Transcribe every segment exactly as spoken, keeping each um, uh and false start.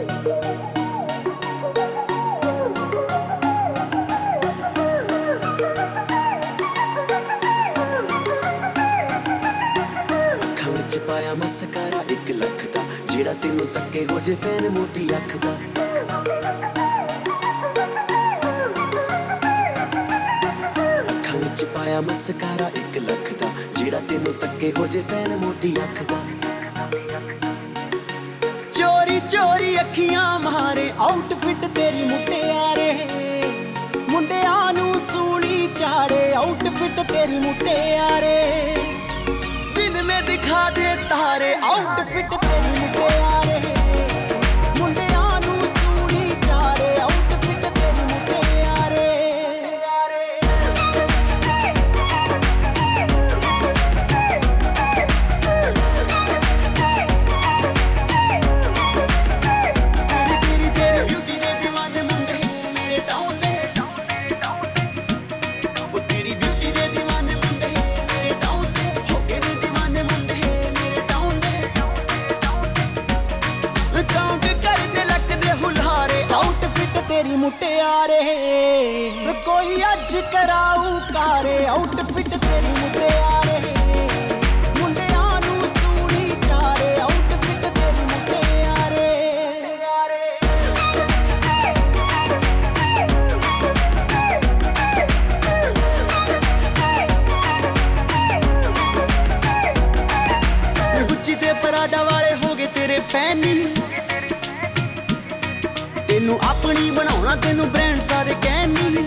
ਅੱਖਾਂ ਵਿੱਚ ਪਾਇਆ ਮਸਕਾਰਾ ਇੱਕ ਲੱਖ ਦਾ, ਜਿਹੜਾ ਤੈਨੂੰ ਤੱਕੇ ਹੋ ਜੇ ਫੈਨ ਮੋਟੀ ਅੱਖ ਦਾ। ਅੱਖਾਂ ਵਿੱਚ ਪਾਇਆ ਮਸਕਾਰਾ ਇੱਕ ਲੱਖ ਦਾ, ਜਿਹੜਾ ਤੈਨੂੰ ਤੱਕੇ ਹੋ ਜੇ ਫੈਨ ਮੋਟੀ ਅੱਖ ਦਾ। ਚੋਰੀ ਚੋਰੀ ਅੱਖੀਆਂ ਮਾਰੇ ਆਊਟਫਿੱਟ ਤੇਰੀ ਮੁਟਿਆਰੇ, ਮੁੰਡਿਆਂ ਨੂੰ ਸੂਲੀ ਚਾੜੇ ਆਊਟਫਿੱਟ ਤੇਰੀ ਮੁਟਿਆਰੇ। दिन में दिखा दे तारे आउटफिट तेरी मुटियारे, मुंडियां नू सूली चाड़े आउटफिट तेरी मुटियारे। तेरी तेरी तेरी ब्यूटी दे दीवाने मुंडे मेरे टाउन दे, ओ तेरी ब्यूटी दे दीवाने मुंडे मेरे टाउन दे, हो के दे दीवाने मुंडे मेरे टाउन दे। काउंट कर दे लक दे हुलारे आउटफिट तेरी मुटियारे, कोई अज कराऊ कारे आउटफिट तेरी मुटियारे। मुंडियां नू सूली चाड़े आउटफिट तेरी मुटियारे। गुच्ची ते पराडा वाले हो गए तेरे फैनी, तेनू अपनी बनाउणा तेनू ब्रांड सारे कहनी।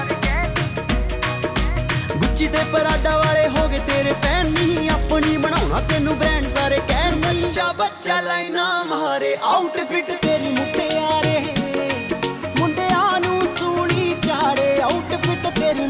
गुच्ची ते पराडा वाले हो गए तेरे फैनी, अपनी बनाउणा तेनू ब्रांड सारे कहनी। बच्चा बच्चा लाइना मारे आउटफिट तेरी मुटियारे, मुंडियां नू सूली चाड़े आउटफिट तेरी